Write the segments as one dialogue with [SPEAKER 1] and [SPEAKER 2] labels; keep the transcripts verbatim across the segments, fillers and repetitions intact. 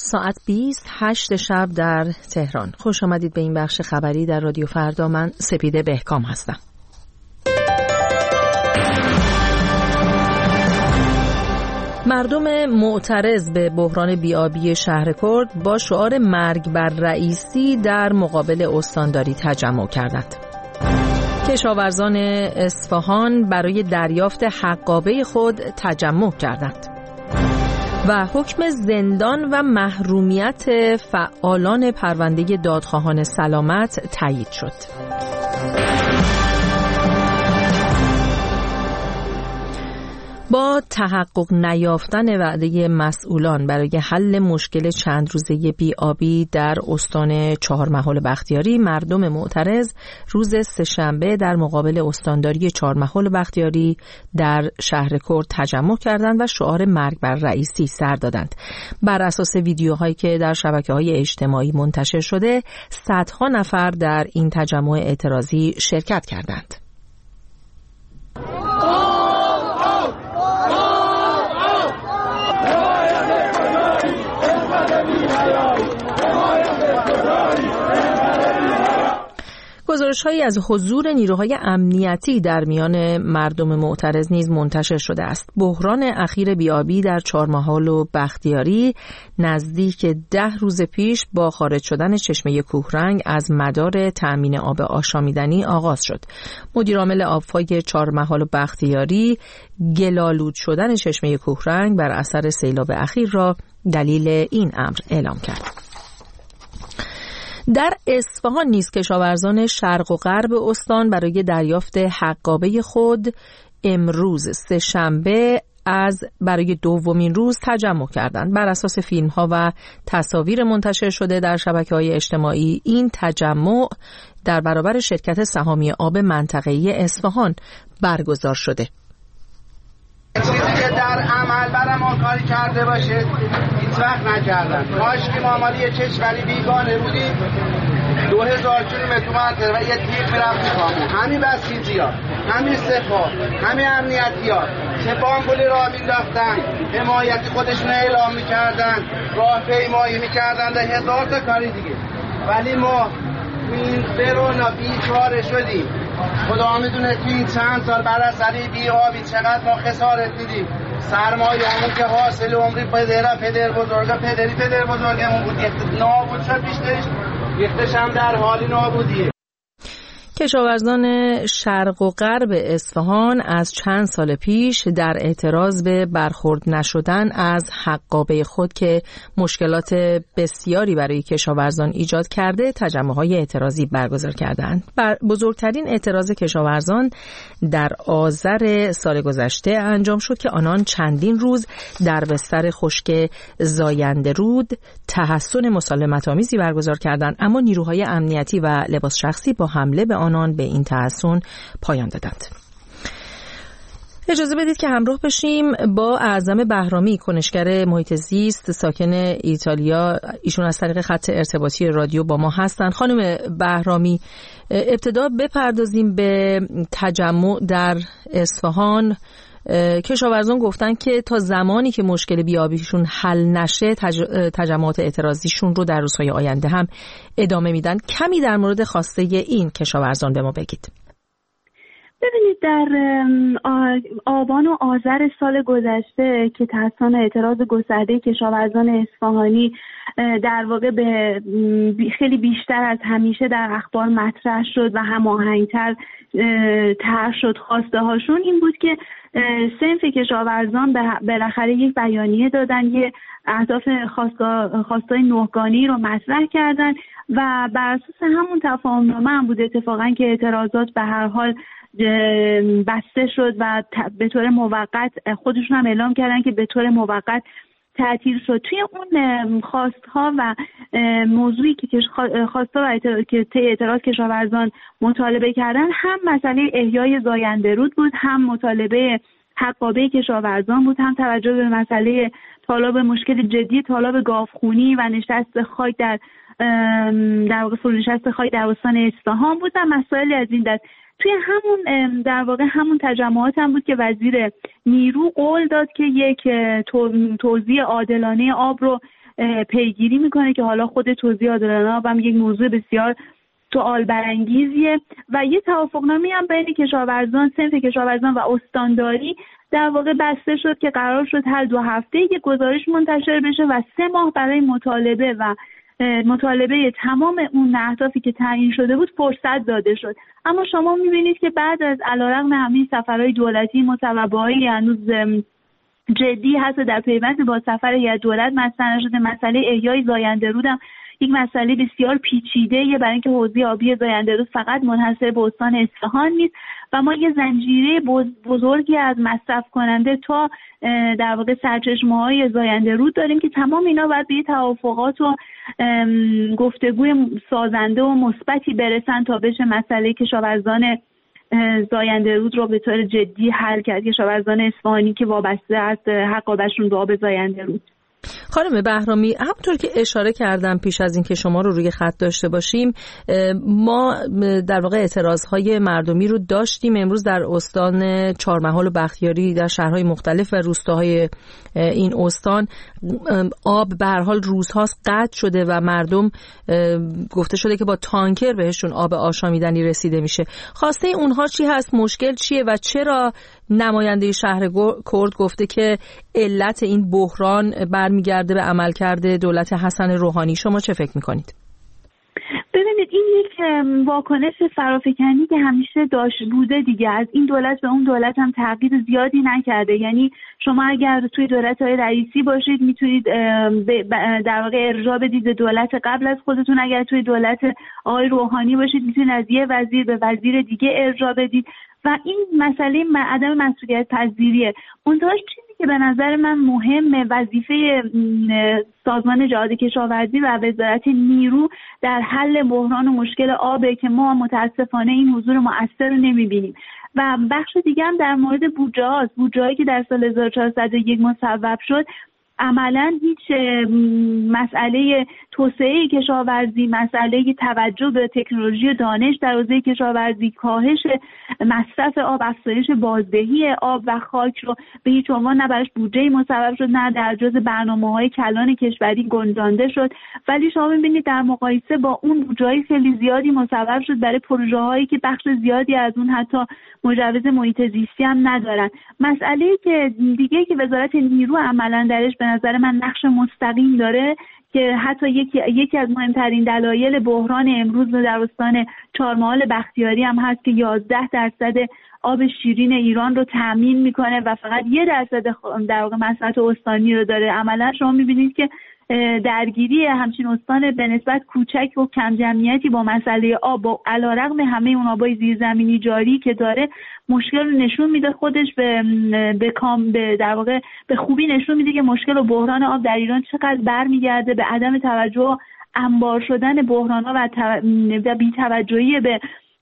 [SPEAKER 1] ساعت بیست هشت شب در تهران. خوش آمدید به این بخش خبری در رادیو فردا. من سپیده بهکام هستم. مردم معترض به بحران بی‌آبی شهر کرد با شعار مرگ بر رئیسی در مقابل استانداری تجمع کردند. کشاورزان اصفهان برای دریافت حقابه خود تجمع کردند. و حکم زندان و محرومیت فعالان پرونده دادخواهان سلامت تایید شد. با تحقق نیافتن وعده مسئولان برای حل مشکل چند روزه بی‌آبی در استان چهارمحال بختیاری، مردم معترض روز سه‌شنبه در مقابل استانداری چهارمحال بختیاری در شهر کرد تجمع کردند و شعار مرگ بر رئیسی سر دادند. بر اساس ویدیوهایی که در شبکه‌های اجتماعی منتشر شده، صدها نفر در این تجمع اعتراضی شرکت کردند. گزارش‌هایی از حضور نیروهای امنیتی در میان مردم معترض نیز منتشر شده است. بحران اخیر بی‌آبی در چهارمحال و بختیاری نزدیک ده روز پیش با خارج شدن چشمه کوهرنگ از مدار تأمین آب آشامیدنی آغاز شد. مدیر عامل آبفای چهارمحال و بختیاری گل‌آلود شدن چشمه کوهرنگ بر اثر سیلاب اخیر را دلیل این امر اعلام کرد. در اصفهان نیز کشاورزان شرق و غرب استان برای دریافت حقابه خود امروز سه‌شنبه از برای دومین روز تجمع کردند. بر اساس فیلم‌ها و تصاویر منتشر شده در شبکه‌های اجتماعی، این تجمع در برابر شرکت سهامی آب منطقه‌ای اصفهان برگزار شده.
[SPEAKER 2] چیزی که در عمل برام کاری کرده باشه هیچ وقت نکردن. کاش که ما مالی یه کشوری بیگانه بودیم، دو هزار کیلومتر منطقه و یه تیغ میرفت کامون. همین بسیجی ها، همین سپاه، همین امنیتی ها چه بامبولی راه مینداختن، حمایتی خودشون اعلام میکردن، راه پیمایی میکردن، ده هزار تا کاری دیگه. ولی ما این برونا بیچاره شدیم. خدا میدونه توی این چند سال بر اثر بی‌آبی چقدر ما خسارت دیدیم. سرمایه همون که حاصل عمری پدر پدر بزرگا پدری پدر بزرگمون بود، یک نابود شد، بیشترش یکتش هم در حالی نابودیه.
[SPEAKER 1] کشاورزان شرق و غرب اصفهان از چند سال پیش در اعتراض به برخورد نشدن از حقابه خود که مشکلات بسیاری برای کشاورزان ایجاد کرده، تجمع‌های اعتراضی برگزار کردند. بزرگترین اعتراض کشاورزان در آذر سال گذشته انجام شد که آنان چندین روز در بستر خشک زاینده رود تحصن مسالمت‌آمیزی برگزار کردند، اما نیروهای امنیتی و لباس شخصی با حمله به آنان به این تحصن پایان دادند. اجازه بدید که همراه بشیم با اعظم بهرامی، کنشگر محیط زیست ساکن ایتالیا. ایشون از طریق خط ارتباطی رادیو با ما هستند. خانم بهرامی، ابتدا بپردازیم به تجمع در اصفهان. کشاورزان گفتن که تا زمانی که مشکل بی‌آبیشون حل نشه تج... تجمعات اعتراضیشون رو در روزهای آینده هم ادامه میدن. کمی در مورد خواسته این کشاورزان به ما بگید.
[SPEAKER 3] ببینید، در آبان و آذر سال گذشته که تحصن اعتراض گسترده کشاورزان اصفهانی در واقع به خیلی بیشتر از همیشه در اخبار مطرح شد و هماهنگتر طرح شد، خواسته هاشون این بود که صنف کشاورزان بالاخره یک بیانیه دادن، یه اهداف خواستای نهگانی رو مطرح کردن و بر اساس همون تفاهم‌نامه هم بود اتفاقا که اعتراضات به هر حال بسته شد و به طور موقت خودشون هم اعلام کردن که به طور موقت تعطیل شد. توی اون خواستها و موضوعی که خواستا و که طی اعتراض کشاورزان مطالبه کردن، هم مسئله احیای زاینده رود بود، هم مطالبه حقابه کشاورزان بود، هم توجه به مسئله طالاب مشکل جدی طالاب گاوخونی و نشست خاک در در واقع فرونشست خاک در استان اصفهان بود و مسائل از این دست. توی همون در واقع همون تجمعات هم بود که وزیر نیرو قول داد که یک توزیع عادلانه آب رو پیگیری میکنه که حالا خود توزیع عادلانه هم یک موضوع بسیار سوال برانگیزیه و یه توافقنامه هم بین کشاورزان، صنف کشاورزان و استانداری در واقع بسته شد که قرار شد هر دو هفته یک گزارش منتشر بشه و سه ماه برای مطالبه و مطالبه تمام اون اهدافی که تعیین شده بود فرصت داده شد. اما شما می‌بینید که بعد از علیرغم همین سفرهای دولتی مصوبه‌های هنوز جدی هست در پیوند با سفر هیئت دولت مطرح نشده. مسئله احیای زاینده رود هم یک مسئله بسیار پیچیده برای اینکه حوزه آبی زاینده رود فقط منحصر به استان اصفهان نیست و ما یه زنجیره بزرگی از مصرف کننده تا در واقع سرچشمه‌های زاینده رود داریم که تمام اینا باید به توافقات و گفتگوی سازنده و مثبتی برسن تا بشه مسئله کشاورزان زاینده رود رو به طور جدی حل کرد، کشاورزان اصفهانی که وابسته است حقابشون به آب زاینده رود.
[SPEAKER 1] خانم بهرامی، همونطور که اشاره کردم پیش از اینکه شما رو روی خط داشته باشیم، ما در واقع اعتراضهای مردمی رو داشتیم امروز در استان چهارمحال و بختیاری، در شهرهای مختلف و روستاهای این استان. آب به هر حال روزهاست قطع شده و مردم گفته شده که با تانکر بهشون آب آشامیدنی رسیده میشه. خواسته اونها چی هست؟ مشکل چیه و چرا نماینده شهر کرد گفته که علت این بحران برمیگرده به عملکرد دولت حسن روحانی؟ شما چه فکر میکنید؟
[SPEAKER 3] ببینید، این یک واکنش فرافکنی که همیشه داشت بوده دیگه. از این دولت به اون دولت هم تغییر زیادی نکرده. یعنی شما اگر توی دولت‌های رئیسی باشید میتونید در واقع ارجاع بدید به دولت قبل از خودتون، اگر توی دولت آقای روحانی باشید میتونید از یه وزیر به وزیر دیگه ارجاع بدید و این مسئله عدم مسئولیت پذیریه. منتها چیزی که به نظر من مهمه، وظیفه سازمان جهاد کشاورزی و وزارت نیرو در حل بحران و مشکل آبه که ما متاسفانه این حضور مؤثر رو نمیبینیم. و بخش دیگه هم در مورد بودجه هاست. بودجه هایی که در سال هزار و چهارصد و یک مصوب شد عملاً هیچ مسئله توسعه کشاورزی، مسئله توجه به تکنولوژی و دانش در حوزه کشاورزی، کاهش مصرف آب، افزایش بازدهی آب و خاک رو به هیچ عنوان نه براش بودجه مصوب شد، نه در جزء برنامه‌های کلان کشوری گنجانده شد. ولی شما می‌بینید در مقایسه با اون بودجه‌های خیلی زیادی مصوب شد برای پروژه‌هایی که بخش زیادی از اون حتی مجوز محیط زیستی هم ندارن. مسئله که دیگه که وزارت نیرو عملاً درش به نظر من نقش مستقیم داره که حتی یکی یکی از مهمترین دلایل بحران امروز در استان چهارمحال بختیاری هم هست که یازده درصد آب شیرین ایران رو تامین میکنه و فقط یک درصد در واقع مصرف استانی رو داره. عملا شما میبینید که درگیری همچین استان به نسبت کوچک و کم جمعیتی با مسئله آب، با علیرغم همه اون آبای زیرزمینی جاری که داره، مشکل رو نشون میده خودش به به کام به در واقع به خوبی نشون میده که مشکل و بحران آب در ایران چقدر برمیگرده به عدم توجه و انبار شدن بحران‌ها و, و بی‌توجهی به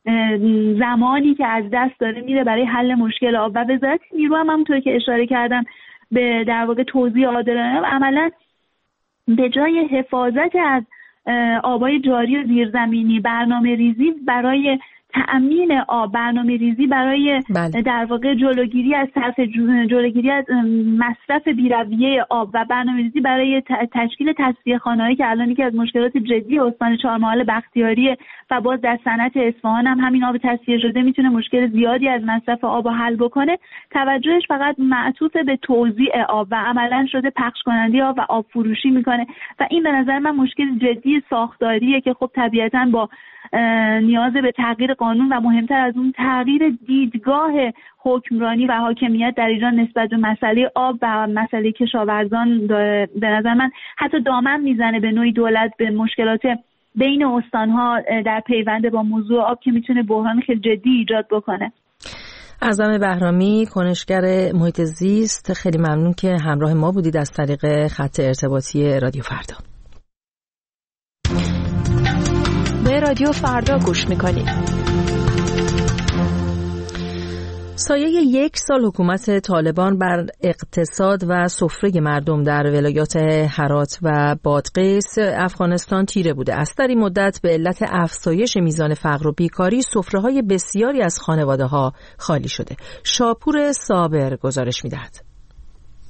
[SPEAKER 3] زمانی که از دست داره میره برای حل مشکل آب. و وزارت نیرو هم همونطور که اشاره کردم به در واقع توزیع عادلانه و عملاً به جای حفاظت از آبای جاری و زیرزمینی، برنامه ریزی برای تأمین آب، برنامه ریزی برای بله. در واقع جلوگیری از صرف جلوگیری از مصرف بی‌رویه آب و برنامه ریزی برای تشکیل تصفیه خانه‌هایی که الان یکی از مشکلات جدی استان چهارمحال بختیاری و باز در صنعت اصفهان هم همین آب تصفیه شده میتونه مشکل زیادی از مصرف آب رو حل بکنه. توجهش فقط معطوف به توزیع آب و عملاً شده پخش کننده آب و آب فروشی میکنه و این به نظر من مشکل جدی ساختاریه که خب طبیعتاً با نیاز به تغییر قانون و مهمتر از اون تغییر دیدگاه حکمرانی و حاکمیت در ایران نسبت به مسئله آب و مسئله کشاورزان به نظر من حتی دامن میزنه به نوعی دولت به مشکلات بین استانها در پیوند با موضوع آب که میتونه بحران خیلی جدی ایجاد بکنه.
[SPEAKER 1] اعظم بهرامی، کنشگر محیط زیست، خیلی ممنون که همراه ما بودید از طریق خط ارتباطی رادیو فردا.
[SPEAKER 4] به رادیو فردا گوش میکنید.
[SPEAKER 1] سایه یک سال حکومت طالبان بر اقتصاد و سفره مردم در ولایات هرات و بادغیس افغانستان تیره بوده است. در این مدت به علت افزایش میزان فقر و بیکاری سفره‌های بسیاری از خانواده‌ها خالی شده. شاپور صابر گزارش می‌دهد.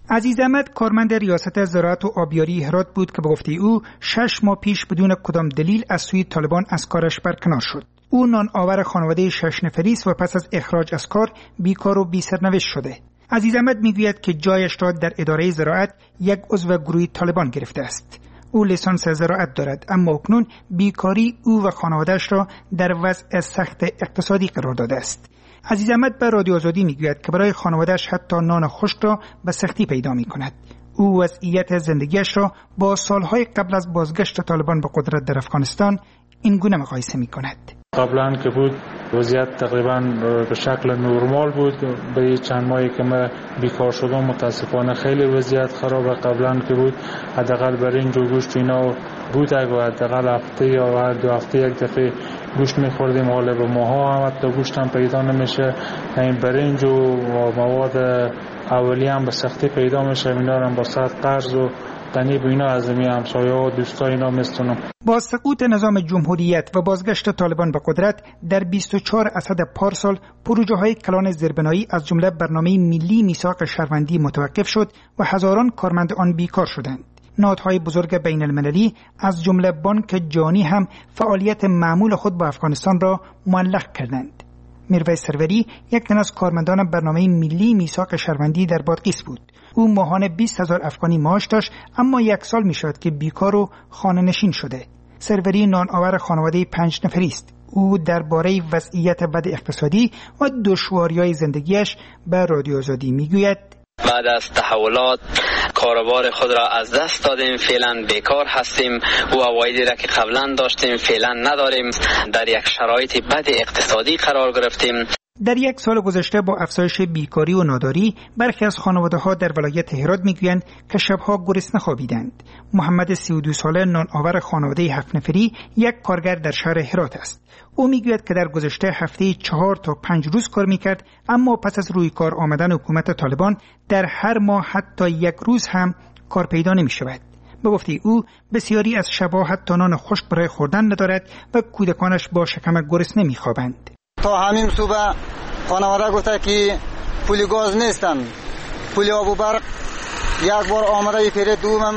[SPEAKER 5] عزیز احمد کارمند ریاست زراعت و آبیاری هرات بود که به گفته او شش ماه پیش بدون کدام دلیل از سوی طالبان از کارش برکنار شد. او نان آور خانواده شش نفری است و پس از اخراج از کار بیکار و بی سرنوشت شده. عزیز احمد میگوید که جایش را در اداره زراعت یک عضو گروه طالبان گرفته است. او لیسانس زراعت دارد اما اکنون بیکاری او و خانواده‌اش را در وضع سخت اقتصادی قرار داده است. عزیز احمد به رادیو آزادی میگوید که برای خانواده‌اش حتی نان خشک را به سختی پیدا می‌کند. او وضعیت زندگیش را با سالهای قبل از بازگشت طالبان به قدرت در افغانستان این گونه مقایسه می‌کند.
[SPEAKER 6] قبلا که بود وضعیت تقریبا به شکل نرمال بود. به چند ماهی که من بیکار شدم متاسفانه خیلی وضعیت خرابه. قبلا که بود حداقل برنج و گوشت اینا بود، اگه حداقل هفته یا هر دو هفته یک دفعه گوشت می‌خوردیم. حالا به ماها هم حتی گوشت هم پیدا نمیشه. این برنج و مواد اولیه هم به سختی پیدا میشه. اینا هم با صد قرض و تنی بینا از می همسایه‌ها و دوستای اینا میستونم.
[SPEAKER 5] با سقوط نظام جمهوریت و بازگشت طالبان به قدرت در بیست و چهار اسد پارسال پروژه‌های کلان زیربنایی از جمله برنامه ملی میثاق شهروندی متوقف شد و هزاران کارمند آن بیکار شدند. نهادهای بزرگ بین المللی از جمله بانک جهانی هم فعالیت معمول خود با افغانستان را معلق کردند. میرویس سروری یک تن از کارمندان برنامه ملی میثاق شهروندی در بادغیس بود. او ماهانه بیست هزار افغانی معاش داشت اما یک سال می شد که بیکار و خانه نشین شده. سروری نان آور خانواده پنج نفری است. او درباره وضعیت بد اقتصادی و دشواری‌های زندگیش به رادیو آزادی میگوید:
[SPEAKER 7] بعد از تحولات کاروبار خود را از دست دادیم، فعلا بیکار هستیم و عوایدی را که قبلا داشتیم فعلا نداریم. در یک شرایط بد اقتصادی قرار گرفتیم.
[SPEAKER 5] در یک سال گذشته با افزایش بیکاری و ناداری برخی از خانواده‌ها در ولایت هرات میگویند که شبها گرسنه خوابیدند. محمد سی و دو ساله نان آور خانواده هفت نفری یک کارگر در شهر هرات است. او میگوید که در گذشته هفته چهار تا پنج روز کار میکرد اما پس از روی کار آمدن حکومت طالبان در هر ماه حتی یک روز هم کار پیدا نمیشود. به گفته او بسیاری از شبها حتی نان خشک برای خوردن ندارد و کودکانش با شکم گرسنه میخوابند.
[SPEAKER 8] تا همین صبح خانواده گفته که پول گاز نیستن، پول آب و برق یک بار آمده پیره دومم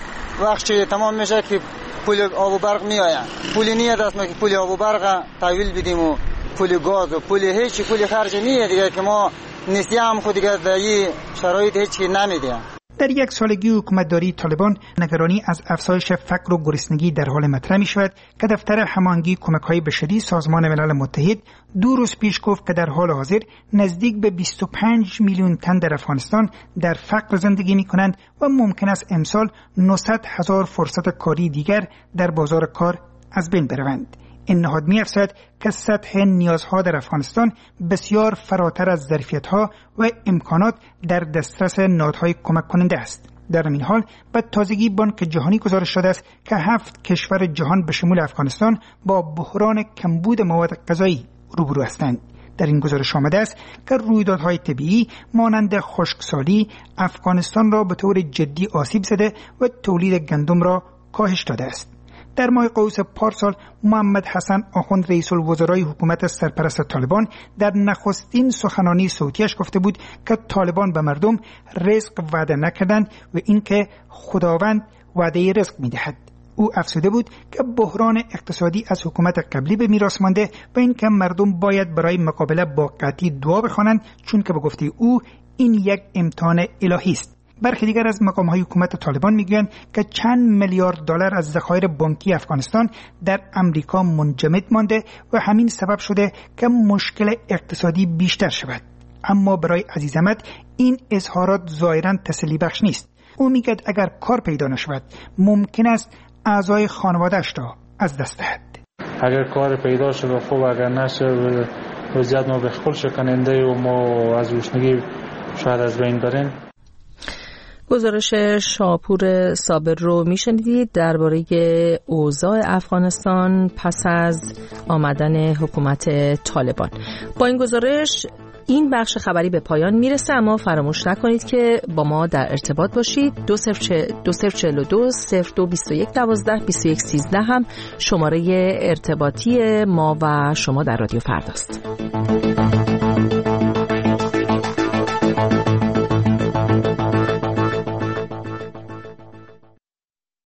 [SPEAKER 8] وقت تمام میشه که پول آب و برق میآید. پولی نیه دست ما که پول آب و برق تحویل بدیم و پول گاز و پول هیچی پول خرج نیه دیگه که ما نسیه هم خود دیگه در این شرایط هیچی نمیدیم.
[SPEAKER 5] در یک سالگی حکومتداری طالبان نگرانی از افزایش فقر و گرسنگی در حال مطرح می شود که دفتر هماهنگی کمک‌های بشری سازمان ملل متحد دو روز پیش گفت که در حال حاضر نزدیک به بیست و پنج میلیون تن در افغانستان در فقر زندگی می کنند و ممکن است امسال نهصد هزار فرصت کاری دیگر در بازار کار از بین بروند. این نهاد می‌افزاید که سطح نیازها در افغانستان بسیار فراتر از ظرفیت‌ها و امکانات در دسترس نهادهای کمک کننده است. در این حال به تازگی بانک جهانی گزارش داده است که هفت کشور جهان به شمول افغانستان با بحران کمبود مواد غذایی روبرو هستند. در این گزارش آمده است که رویدادهای طبیعی مانند خشکسالی افغانستان را به طور جدی آسیب زده و تولید گندم را کاهش داده است. در ماه قوس پارسال محمد حسن آخوند رئیس الوزرای حکومت سرپرست طالبان در نخستین سخنرانی صوتیش گفته بود که طالبان به مردم رزق وعده نکردند و اینکه خداوند وعده رزق می‌دهد. او افزوده بود که بحران اقتصادی از حکومت قبلی به میراث مانده و اینکه مردم باید برای مقابله با قحطی دعا بخوانند چون که به گفته او این یک امتحان الهی است. برخی دیگر از مقام‌های حکومت طالبان میگویند که چند میلیارد دلار از ذخایر بانکی افغانستان در امریکا منجمد مانده و همین سبب شده که مشکل اقتصادی بیشتر شود. اما برای عزیز احمد این اظهارات ظاهراً تسلی بخش نیست. او میگوید اگر کار پیدا نشود ممکن است اعضای خانواده‌اش را از دست دهد.
[SPEAKER 6] اگر کار پیدا شد خوب، اگر نشه وضعیت ما بخل شکننده و ما از گرسنگی شاید از بین بریم.
[SPEAKER 1] گزارش شاپور صابر رو میشنیدید درباره اوضاع افغانستان پس از آمدن حکومت طالبان. با این گزارش این بخش خبری به پایان میرسه، اما فراموش نکنید که با ما در ارتباط باشید. دو صفر چهل و دو صفر دو بیست و یک دوازده بیست و یک سیزده هم شماره ارتباطی ما و شما در رادیو فرداست.